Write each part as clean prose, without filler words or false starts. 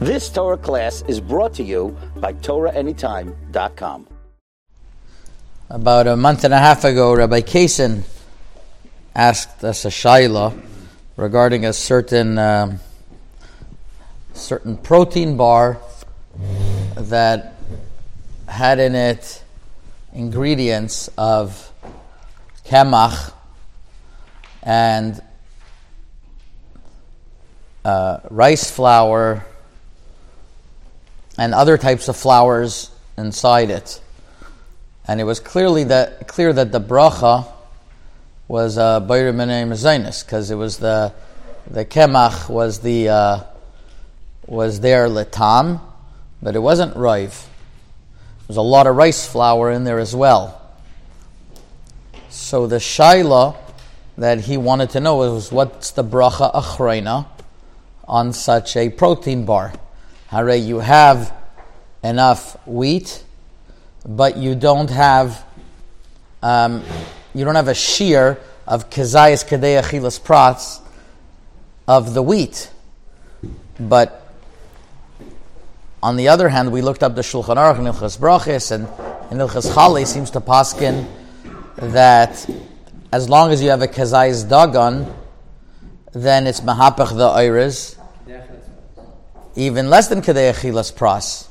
This Torah class is brought to you by TorahAnytime.com. About a month and a half ago, Rabbi Kaysen asked us a shaila regarding a certain protein bar that had in it ingredients of kemach and rice flour and other types of flours inside it. And it was clear that the bracha was Bayrim Minei Mezainis, because it was the kemach was there letam, but it wasn't rive. There was a lot of rice flour in there as well. So the shaila that he wanted to know was, what's the bracha achreina on such a protein bar? Hare, you have enough wheat, but you don't have a shear of kezayis kedei achilas pratz of the wheat. But on the other hand, we looked up the Shulchan Aruch in Ilchas Brachis, and in Ilchas Chali seems to paskin that as long as you have a kezayis dagan, then it's mahapach the oiris, even less than kedei achilas pras.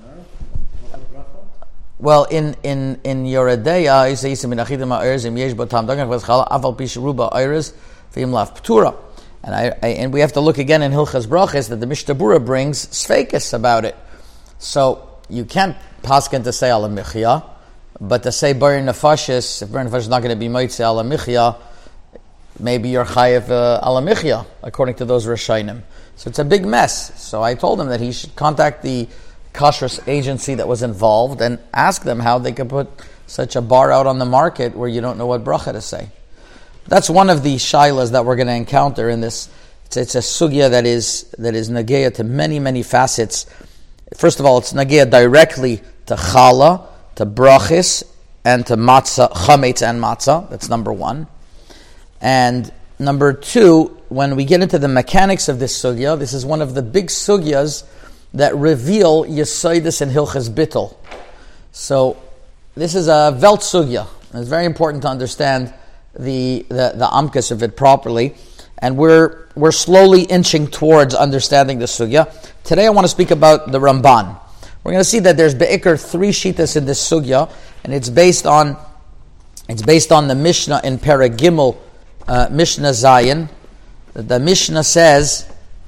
Well, in Yoredeya, you say min achidim ha'oiris im yesh bo tam dagan chvaz chala aval pi sheruba oiris v'im laf p'tura. And we have to look again in Hilchas Brachis that the Mishnah Berurah brings sfeikis about it. So you can't paskin to say ala michya, but to say bar nefashis, if bar nefashis is not going to be moitze ala michya, maybe you're chayev ala michya, according to those Rishonim. So it's a big mess. So I told him that he should contact the kashrus agency that was involved and ask them how they could put such a bar out on the market where you don't know what bracha to say. That's one of the shailas that we're going to encounter in this. It's a sugya that is nageya to many, many facets. First of all, it's nageya directly to challah, to brachis, and to matzah, chametz and matzah. That's number one. And number two, when we get into the mechanics of this sugya, this is one of the big sugyas that reveal Yesodus and Hilchas Bittul. So this is a Welt sugya. It's very important to understand the amkas of it properly, and we're slowly inching towards understanding the sugya. Today I want to speak about the Ramban. We're going to see that there's be'ikr 3 shitas in this sugya, and it's based on the Mishnah in Perek Gimel, Mishnah Zayin. The Mishnah says,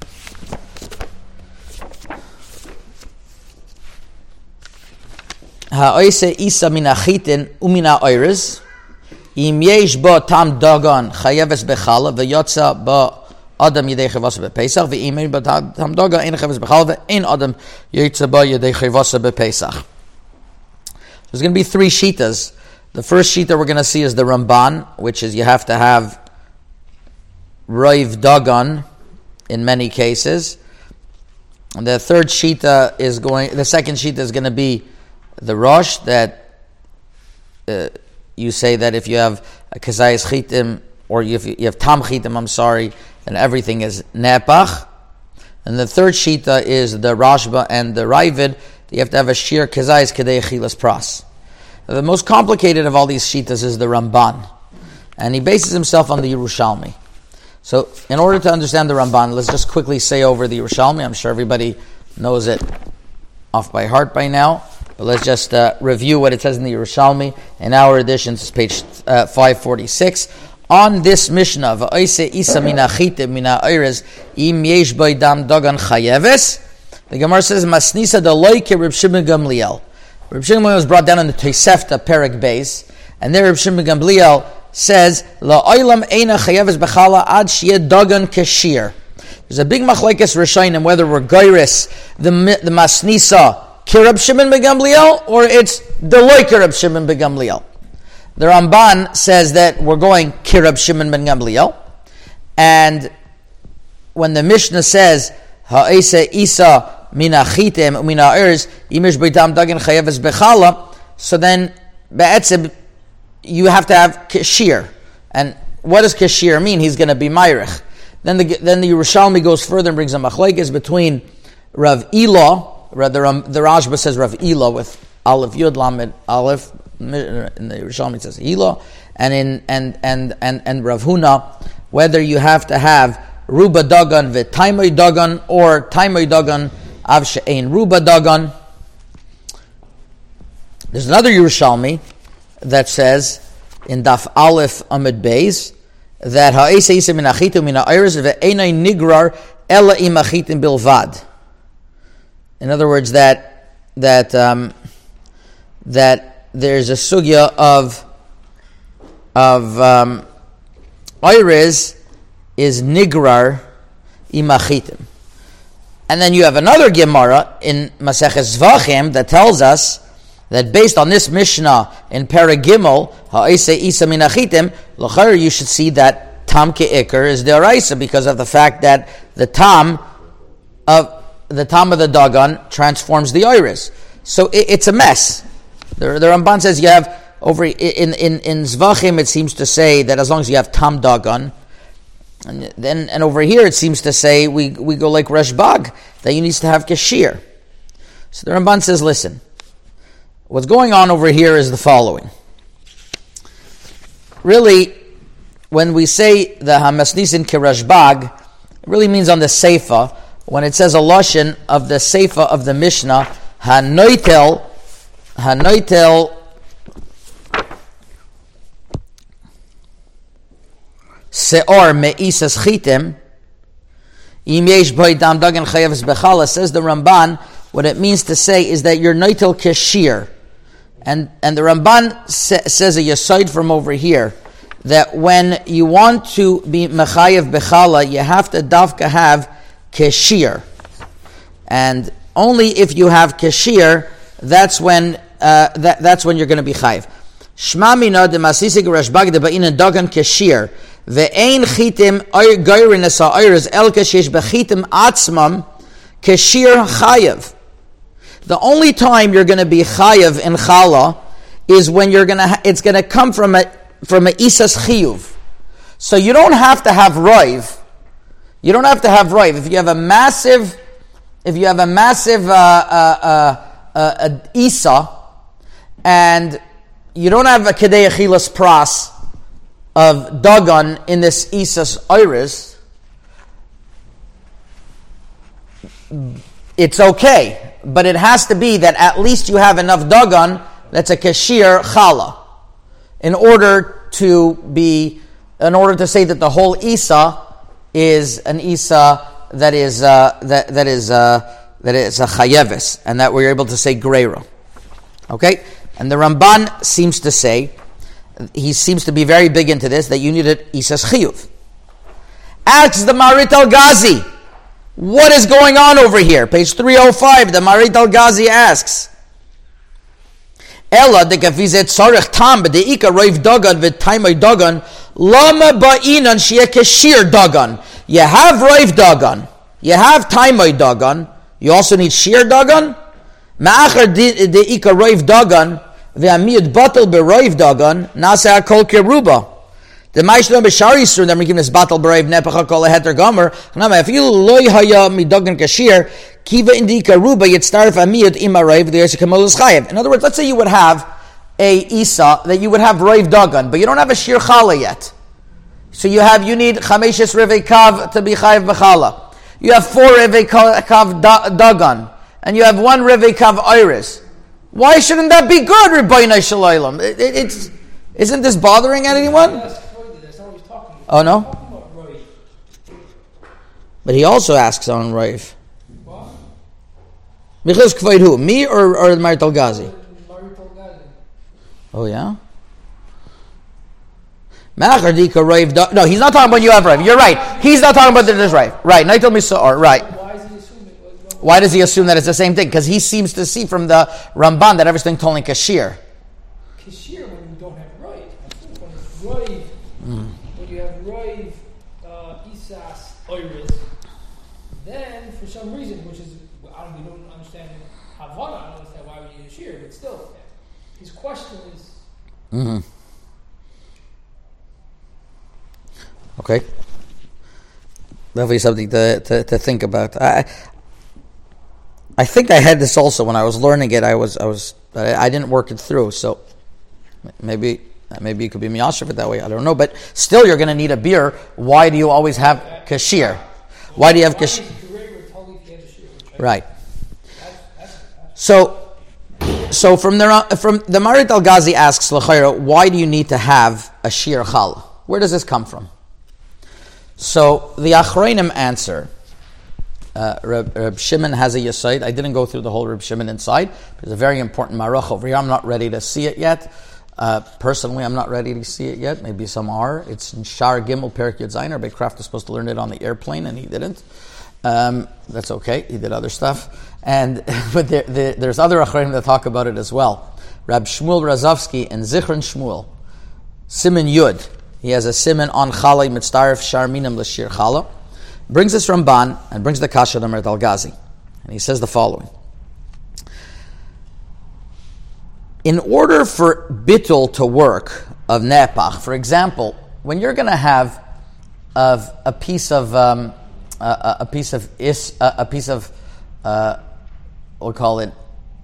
Ha'oise isa min achitin umina oiris, im yesh ba tam dagan chayeves bechala v'yotza ba adam yedei chevasa bepesach v'im ba tam dagan ein chayeves bechala v'ein adam yotza ba yedei chevasa bepesach. There's going to be 3 shitas. The first shita we're going to see is the Ramban, which is you have to have Raiv Dagan in many cases. And the second shita is going to be the Rosh, that you say that if you have a Kazayas Chitim, or if you have Tam Chitim, then everything is Nepach. And the third shita is the Rashba and the Ravid. You have to have a Shir Kazayas Kedei Chilas Pras. The most complicated of all these shitas is the Ramban, and he bases himself on the Yerushalmi. So, in order to understand the Ramban, let's just quickly say over the Yerushalmi. I'm sure everybody knows it off by heart by now, but let's just review what it says in the Yerushalmi. In our edition, it's page 546. On this Mishnah, V'oise isa mina chitim mina oires im yesh dam dagan chayeves, the Gemara says, Masnisa da loike Reb Shimon Gamliel. Reb Shimon was brought down in the Tosefta Perek Beis, and there Reb Shimon Gamliel says, La'olam eina chayeves bechala ad sheyeh dagan kashir. There's a big machlekes Rishonim whether we're geiris the Masnisa ki Reb Shimon ben Gamliel, or it's the loike Reb Shimon ben Gamliel. The Ramban says that we're going ki Reb Shimon ben Gamliel, and when the Mishnah says Ha'ese Isa mina chitem mina ers imish beitam dagan chayeves bechala, so then be'etzeb you have to have kashir. And what does kashir mean? He's going to be mayrich. Then the Yerushalmi goes further and brings a machlekes between Rav Ila, the Rashba says Rav Ila with Aleph Yud Lamed Aleph. In the Yerushalmi it says Ila, and Rav Huna, whether you have to have Ruba Dagan v'Taimoi Dagan or Taimoi Dagan av she'ein Ruba Dagan. There's another Yerushalmi that says in Daf Aleph Amid Beis that ha'esa isa min achitim min ha'ayres ve'enai nigrar ela im achitim bilvad. In other words, that there's a sugya of ayres is nigrar im achitim. And then you have another Gemara in Maseches Zvachim that tells us that based on this Mishnah in Paragimel, ha'isa isa min achitim, l'chayr you should see that tam ke'ikr is deraisa because of the fact that the tam of the Dagan transforms the iris. So it's a mess. The Ramban says you have over in Zvachim it seems to say that as long as you have tam Dagan, and over here it seems to say we go like Rashbag that you need to have kashir. So the Ramban says, listen. What's going on over here is the following. Really, when we say the Hamasnisin Kirashbag, it really means on the Seifa. When it says a Lashon of the Seifa of the Mishnah, Hanoitel, Seor Me'isas Chitim, Im Yesh Boi Dam Dagan Chayeves Bechala, says the Ramban, what it means to say is that you're Noitel Kashir. And the Ramban says a yesod from over here that when you want to be mechayev bechala, you have to dafka have kashir, and only if you have kashir, that's when you're going to be chayev. Shma mina de masisig rashbag de ba'in dagan kashir ve'ein chitim geirin esa ayres el kashish bechitim atzmam kashir chayev. The only time you're going to be chayav in chala is when it's going to come from a isas chiyuv. So you don't have to have roiv. You don't have to have roiv. If you have a massive isa, and you don't have a kedei achilas pras of dagan in this isas iris, it's okay. But it has to be that at least you have enough dagan that's a kashir chala, in order to say that the whole isa is an isa that is a chayeves, and that we're able to say greira. Okay, and the Ramban seems to say, he seems to be very big into this, that you need an isas chiyuv. Asks the Marit al-Ghazi, what is going on over here? Page 305, the Marit al-Ghazi asks, Ela de gavizet sarich tam b'deika roiv dagan v'taimai dagan lama ba'inan sheyeh kashir dagan. You have roiv dagan, you have taimai dagan, you also need shir dagan. Ma'achar deika roiv dagan ve'amiyud batal beroiv dagan nasa akol keruba. The Maishno B'Shari Sur, then we're giving this battle brave Nepacha Kol Heter Gomer. If you loy haya midagan kashir, kiva indika ruba yitztarif amiyad ima raiv the Yosef Kamal Chayev. In other words, let's say you would have a Isa that you would have raiv dagan, but you don't have a shir chala yet. So you need chameshes revei kav to be chayev b'chala. You have 4 revei kav dagan, and you have 1 revei kav iris. Why shouldn't that be good, Rebbeinu Shalaylam? Isn't this bothering anyone? Oh no? But he also asks on Raif. Because Kvaid who? Me or Marit al-Ghazi? Oh yeah? No, he's not talking about you have Raif. You're right. He's not talking about this Raif. Right. Naitel Misor. Right. Why does he assume that it's the same thing? Because he seems to see from the Ramban that everything told in Kashir. Kashir when you don't have Raif. When it's Raif. When you have Roiv, Isas, Oiris, then for some reason, which is, we don't understand Havana, I don't understand why we need a shear, but still, his question is... Mm-hmm. Okay. Definitely something to think about. I think I had this also when I was learning it. I didn't work it through, so maybe you could be miyashiv it that way. I don't know, but still, you're going to need a beer. Why do you always have kashir? Why do you have kashir? Right. So from the Marit Al-Ghazi asks l'chayra, why do you need to have a shir challah? Where does this come from? So the Achronim answer. Reb Shimon has a yesod. I didn't go through the whole Reb Shimon inside. There's a very important maruch over here. I'm not ready to see it yet. Personally, I'm not ready to see it yet. Maybe some are. It's in Shar Gimel Perek Yud Zayin. Rabbi Kraft was supposed to learn it on the airplane, and he didn't. That's okay. He did other stuff. But there's other Achronim that talk about it as well. Rab Shmuel Razovsky in Zichron Shmuel, Siman Yud. He has a siman on Challah Mitzdarif Shar Minim L'Shir Challah. Brings this Ramban and brings the Kasha to Marit Al-Ghazi. And he says the following. In order for bittul to work of nepach, for example, when you're going to have a piece of we'll call it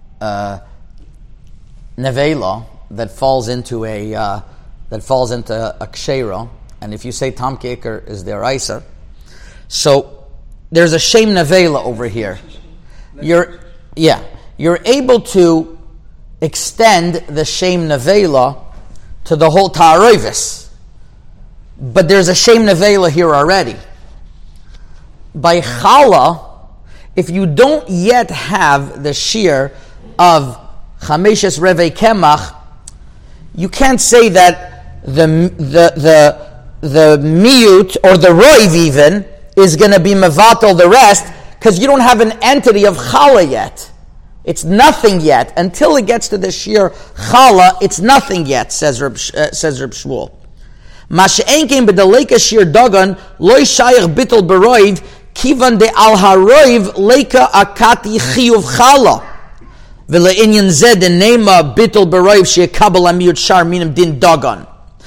nevela that falls into a kshera, and if you say tam keker is deraisa, so there's a shem nevela over here. You're able to extend the shem nevela to the whole ta'arovis, but there's a shem nevela here already. By challah, if you don't yet have the shear of chameshes revei kemach, you can't say that the miyut or the roiv even is going to be mevatel the rest, because you don't have an entity of challah yet. It's nothing yet. Until it gets to the sheer challah, it's nothing yet, says Reb Shmuel. Ma she'en kein b'deleka sheer dagan, loy shayach bittul beroiv, kivan de al haroiv leka akati chiyuv challah. V'le'inyan zed nema bittul beroiv she'ekabel amiyut shar minim din dagan.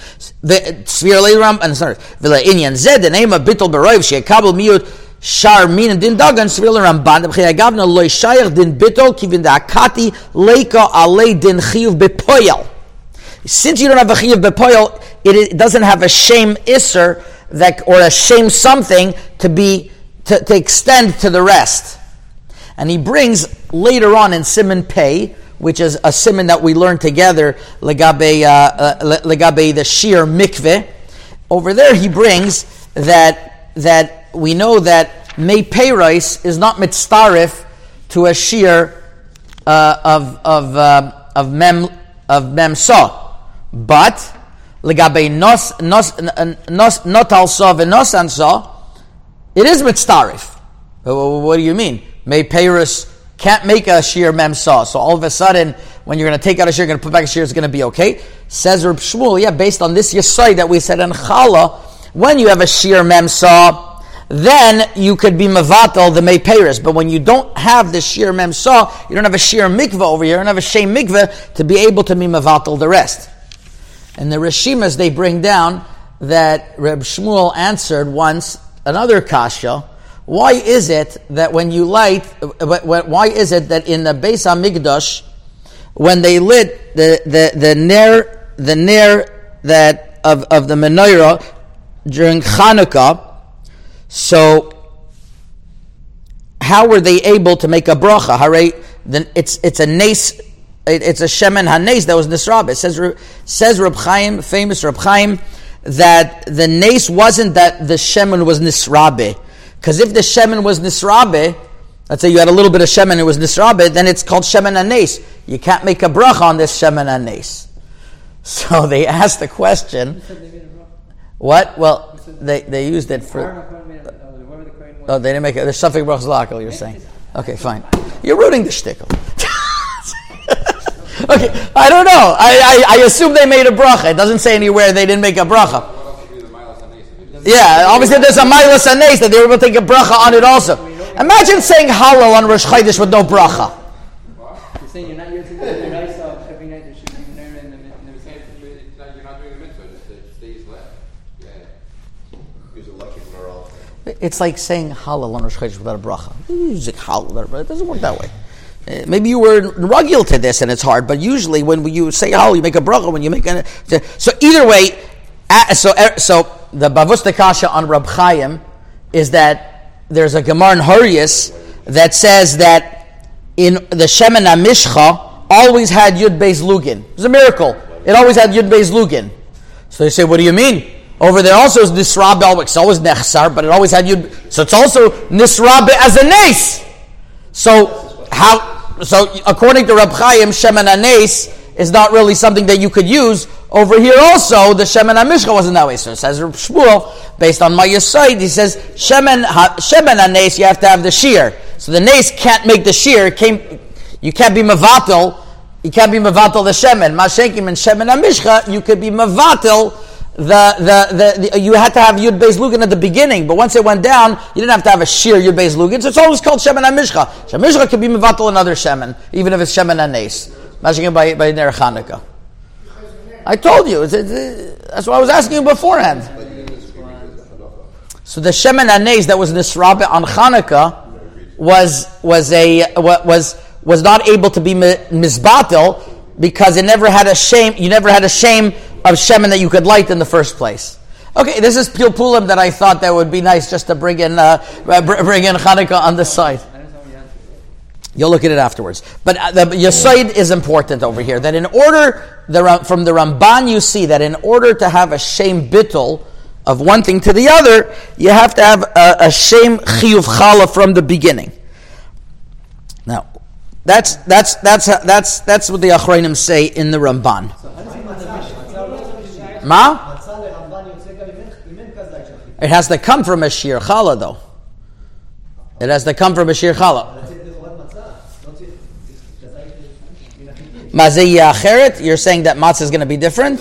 V'le'inyan zed nema bittul beroiv she'ekabel miyut shar minim din dagan svir Ramban b'chiyagavna loy shayach din bittul kivan de akati leka alei din chiyuv bepoyel. Since you don't have a chiyuv bepoyel, it doesn't have a shame isser or a shame something to extend to the rest. And he brings later on in Siman Pei, which is a siman that we learned together, legabe the shir mikveh. Over there he brings that we know that mei peiros is not mitztarif to a shir of mem sa, but legabe not also v'nosan sa, it is mitztarif. What do you mean? Mei peiros can't make a shear mem saw. So all of a sudden, when you're going to take out a shear, you're going to put back a shear, it's going to be okay. Says Reb Shmuel, based on this yesod that we said in challah, when you have a shear mem saw, then you could be mevatel the mei peiros. But when you don't have the shear mem saw, you don't have a shear mikveh over here, you don't have a shem mikveh to be able to be mevatel the rest. And the Rishimas, they bring down that Reb Shmuel answered once another kasha. Why is it that when you light? Why is it that in the Beis Hamikdash, when they lit the ner that of the menorah during Chanukah, so how were they able to make a bracha? It's a nes. It's a shemen hanes that was nisrabe. It says Reb Chaim, famous Reb Chaim, that the nes wasn't that the shemen was nisrabe. Because if the shemen was nisrabe, let's say you had a little bit of shemen, it was nisrabe, then it's called shemen hanes. You can't make a bracha on this shemen hanes. So they asked the question. What? Well, they used it for. Oh, they didn't make it. There's something brachas lakel. You're saying. Okay, fine. You're rooting the shtickle. Okay, I don't know. I assume they made a bracha. It doesn't say anywhere they didn't make a bracha. Yeah, obviously there's a milas anes that they were able to take a bracha on it also. Imagine saying halal on Rosh Chodesh with no bracha. You're saying you're not using the rice of every night there should be menorah in the you're not doing the mitzvah, it stays left. Yeah. Use a lucky menorah. It's like saying Halal on Rosh Chodesh without a bracha. Music Halal without a bracha. It doesn't work that way. Maybe you were rugil to this and it's hard, but usually when you say Halal, you make a bracha. When you make a so either way, so the Bavus Kasha on Rab Chaim is that there's a Gemara in Hurrius that says that in the Shemen HaMishcha always had Yud Beis Lugin. It was a miracle. It always had Yud Beis Lugin. So they say, what do you mean? Over there also is Nisra, it's always Nechsar, but it always had Yud. So it's also Nisra as a Nes. So according to Rab Chaim, Shemen HaNes is not really something that you could use. Over here also, the Shemen HaMishcha wasn't that way. So it says Reb Shmuel, based on my Yesod, he says, Shemen HaNes, you have to have the shear. So the Nes can't make the shear. You can't be Mavatel. You can't be Mavatel the Shemen. Mashenkim and Shemen HaMishcha, you could be Mavatel you had to have Yud Beis Lugin at the beginning, but once it went down, you didn't have to have a sheer Yud Beis Lugin, so it's always called Shemen HaMishcha. Shemen HaMishcha could be Mavatel another Shemen, even if it's Shemen HaNes. Mashenkim by Ner Chanukah. I told you. That's what I was asking you beforehand. So the Shemen HaNes that was Nisrabe on Chanukah was not able to be Mizbatel because it never had a shame. You never had a shame of Shemen that you could light in the first place. Okay, this is Pilpulim that I thought that would be nice just to bring in Chanukah on the side. You'll look at it afterwards. But the Yesod is important over here. That in order, from the Ramban you see that in order to have a shame bittul of one thing to the other, you have to have a shame chiyuv chala from the beginning. Now, that's what the Achronim say in the Ramban. Ma? It has to come from a shir chala, though. It has to come from a shir chala. Mazeh Yacheret, you're saying that matzah is going to be different?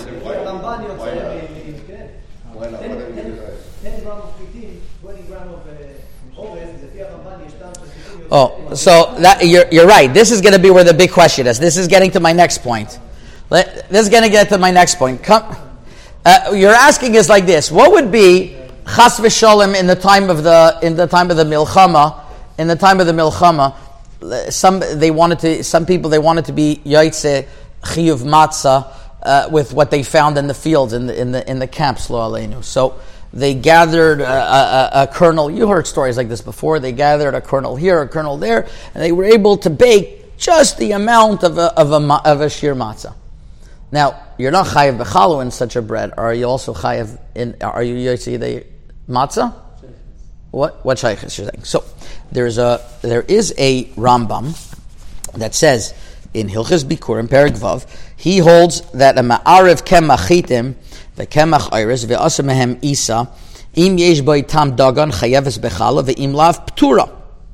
Oh, so that you're right. This is going to be where the big question is. This is getting to my next point. This is going to get to my next point. You're asking is like this: what would be chas v'sholem in the time of the milchama? In the time of the milchama, some people wanted to be yaitze chiyuv matzah with what they found in the fields in the camps, lo aleinu. So they gathered a kernel. You heard stories like this before. They gathered a kernel here, a kernel there, and they were able to bake just the amount of a shir matzah. Now, you're not chayav b'chalu in such a bread. Are you also chayav in? Are you yotzi the matzah? What shaykhis you're saying? So there is a Rambam that says in Hilchos Bikurim Perek Vav, he holds that a ma'arev kemach chitim v'kemach iris ve'asa mehem isa im yesh boi tam dagan chayeves bechala ve'im lav ptura.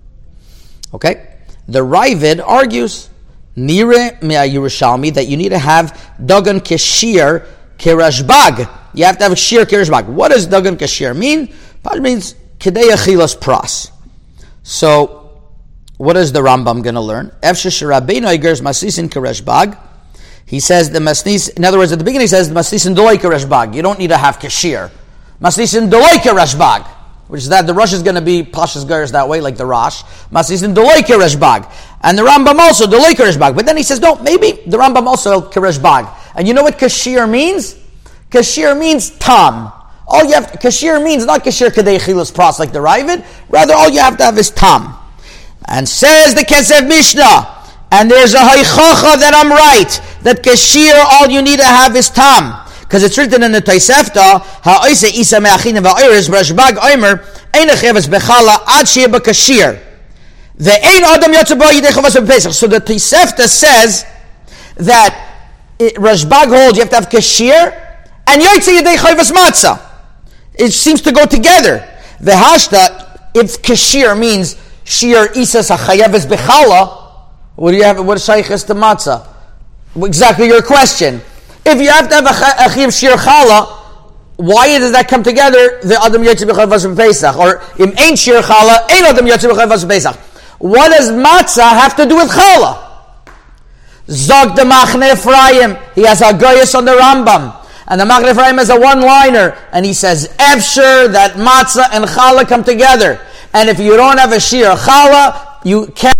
Okay, the Ravid argues Nire me'a Yerushalmi that you need to have dagan keshir kerashbag. You have to have a shir kerashbag. What does dagan keshir mean? It means kedei achilas pras. So, what is the Rambam going to learn? Efshesh Rabbeinu igers masisin kerashbag. He says the masnis. In other words, at the beginning he says the masisin doloi kerashbag. You don't need to have keshir. Masisin doloi kerashbag, which is that the Rosh is going to be pashas gers that way, like the Rosh. Masisin doloi kerashbag. And the Rambam also, the loy kereshbag. But then he says, no, maybe the Rambam also kereshbag. And you know what kashir means? Kashir means tam. All you have, kashir means not kashir kadei chilas pras like the Ravid. Rather, all you have to have is tam. And says the Kesef Mishnah, and there's a haichacha that I'm right, that kashir, all you need to have is tam. Because it's written in the Tosefta, ha'oise isa me'achinim va'oiris, rashbag oimer, einacheves bechala ad shir b'kashir. So the Tosefta says that Rashbag holds you have to have kashir and Yotze Yedei Chayvas Matzah. It seems to go together. The Hashta, if kashir means shir isas hachayeves bechala, what do you have? What is shaykhis to matzah? Exactly your question. If you have to have a chiv shir chala, why does that come together? The adam Yotze B'Chayvas Pesach, or im ein shir chala, ein adam Yotze B'Chayvas Pesach. What does matzah have to do with challah? Zog de Machne Ephraim. He has a goyas on the Rambam. And the Machneh Ephraim has a one-liner, and he says, Efshir, that matzah and challah come together. And if you don't have a shir challah, you can't.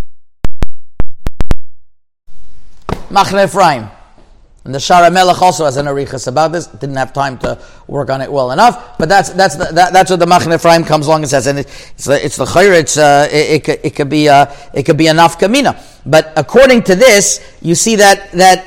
Machneh Ephraim. And the Shara Melech also has an arichas about this. Didn't have time to work on it well enough, but that's what the Machneh Ephraim comes along and says. And it's the chayr. It could be a nafka mina. But according to this, you see that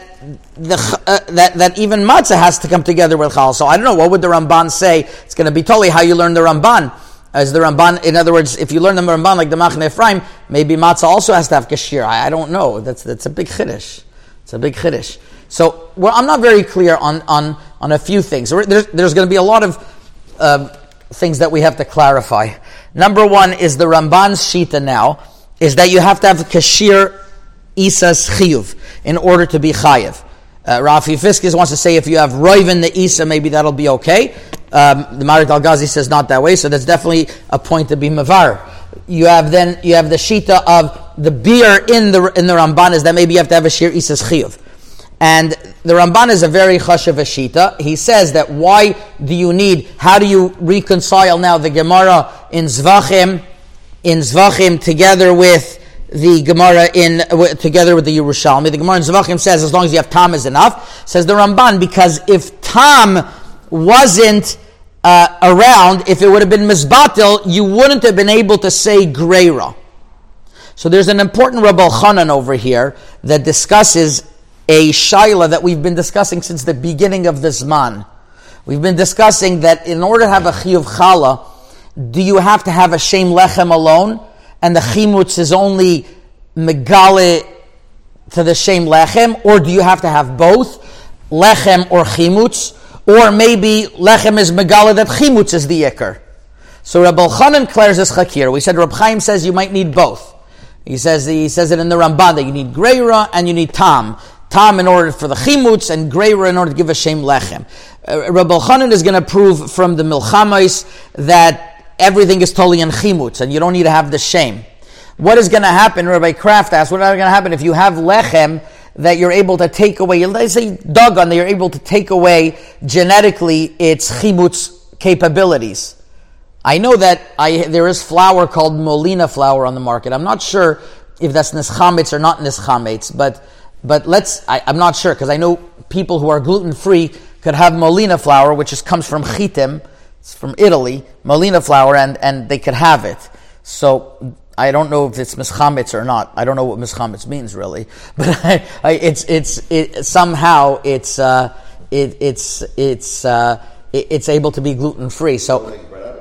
even matzah has to come together with chal. So I don't know, what would the Ramban say? It's going to be totally how you learn the Ramban. As the Ramban, in other words, if you learn the Ramban like the Machneh Ephraim, maybe matzah also has to have kashir. I don't know. That's a big chiddush. It's a big chiddush. So I'm not very clear on a few things. There's going to be a lot of things that we have to clarify. Number one is the Ramban's shita now is that you have to have kashir isas chiyuv in order to be chayiv. Rafi Fiskis wants to say if you have roiv in the isa, maybe that'll be okay. The Marit Al-Ghazi says not that way, so that's definitely a point to be mavar. You have the shita of the beer in the Ramban is that maybe you have to have a shir isas chiyuv. And the Ramban is a very chashav shita. He says that how do you reconcile now the Gemara in Zvachim together with the Gemara together with the Yerushalmi. The Gemara in Zvachim says as long as you have tam is enough. Says the Ramban, because if tam wasn't around, if it would have been mizbatil, you wouldn't have been able to say greira. So there's an important Rabbi Chanan over here that discusses a shaila that we've been discussing since the beginning of this man. We've been discussing that in order to have a chiyuv challah, do you have to have a shem lechem alone, and the chimutz is only megale to the shem lechem, or do you have to have both lechem or chimutz, or maybe lechem is megale that chimutz is the ikar? So Rabbi Chanan declares this chakir. We said Reb Chaim says you might need both. He says it in the Ramban that you need greira and you need tam. Tam in order for the chimutz and greira in order to give a shem lechem. Rabbi Chanan is going to prove from the milchamais that everything is totally in chimutz and you don't need to have the shem. What is going to happen? Rabbi Kraft asks, what is going to happen if you have lechem that you're able to take away? Let's say dagan that you're able to take away genetically its chimutz capabilities. I know that there is flour called molina flour on the market. I'm not sure if that's nischametz or not nischametz, but I'm not sure, because I know people who are gluten-free could have molina flour, which comes from chitim, it's from Italy, molina flour, and they could have it. So I don't know if it's mischametz or not. I don't know what mischametz means really, but it's able to be gluten-free. So.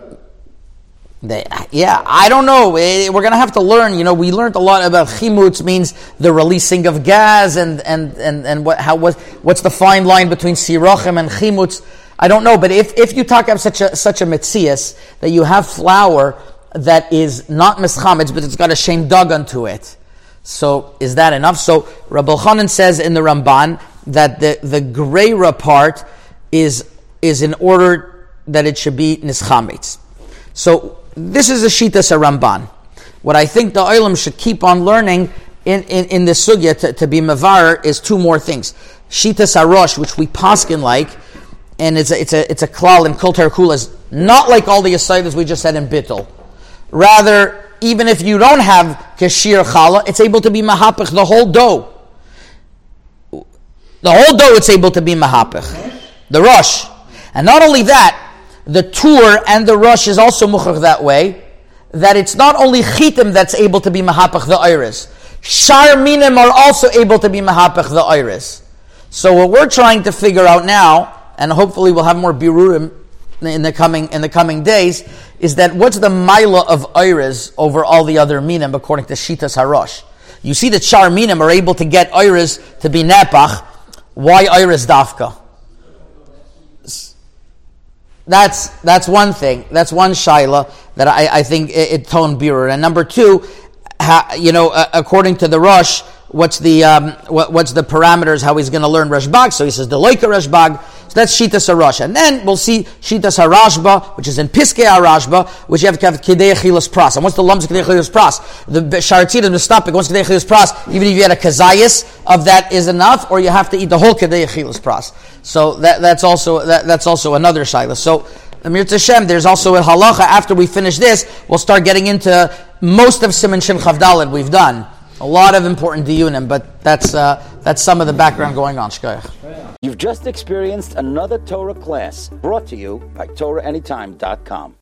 I don't know. We're going to have to learn. We learned a lot about chimutz means the releasing of gas and what's the fine line between sirachim and chimutz. I don't know. But if you talk about such a metzias that you have flour that is not mischametz but it's got a shem dagan to it, so is that enough? So Rabbi Chanan says in the Ramban that the greira part is in order that it should be nischametz. So this is a Shitas Ramban. What I think the Olam should keep on learning in this sugya to be mavar is two more things. Shitas Arosh, which we paskin like, and it's a klal in Kol Terkula, is not like all the asaidas we just said in Bittul. Rather, even if you don't have kashir challah, it's able to be mahapich the whole dough. The whole dough it's able to be mahapich. The rosh. And not only that, the tur and the rush is also muchach that way, that it's not only chitim that's able to be mahapach the iris. Shar minim are also able to be mahapach the iris. So what we're trying to figure out now, and hopefully we'll have more birurim in the coming days, is that what's the maila of iris over all the other minim according to Shitas Harosh? You see that shar minim are able to get iris to be nepach. Why iris dafka? That's one thing. That's one shaila that I think it toned birur. And number two, according to the Rosh, what's the parameters? How he's going to learn Rashbag? So he says the loika Rashbag. So that's Shitas HaRosh. And then we'll see Shitas HaRashba, which is in Piskei HaRashba, which you have to have Kedei Achilas Pras. And what's the Lums of Kedei Achilas Pras? The Sharatzit and the Mistapik, once Kedei Achilas Pras, even if you had a Kazayas of that is enough, or you have to eat the whole Kedei Achilas Pras. So that's also another Shaila. So, Amir Tashem, there's also a halacha. After we finish this, we'll start getting into most of Siman Shin Chavdalad we've done. A lot of important diyunim, but that's some of the background going on. Shkoyach. You've just experienced another Torah class brought to you by TorahAnytime.com.